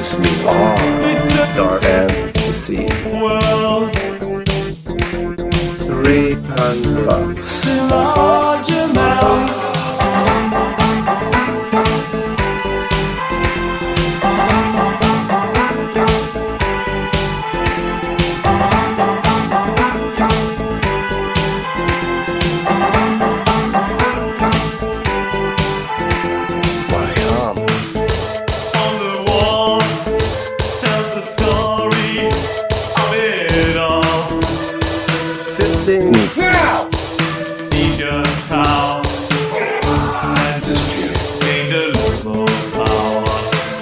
turns me on. Dark fantasy. World, 300 bucks. large amounts. On the wall tells the story of it all. 15 See just how man gained a little power.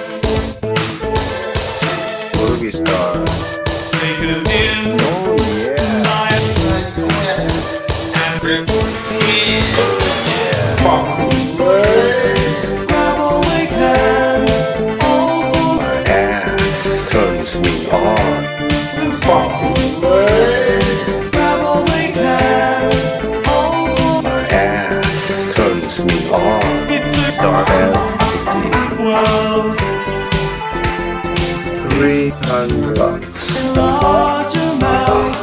movie star. Taken in Oh yeah. by a and skin. Grab a weak hand, oh, My ass turns me on. grab a weak hand, oh, My ass turns me on. it's a Dark fantasy. world, 300 bucks. large amounts.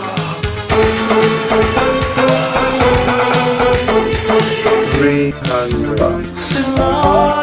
300 bucks. Large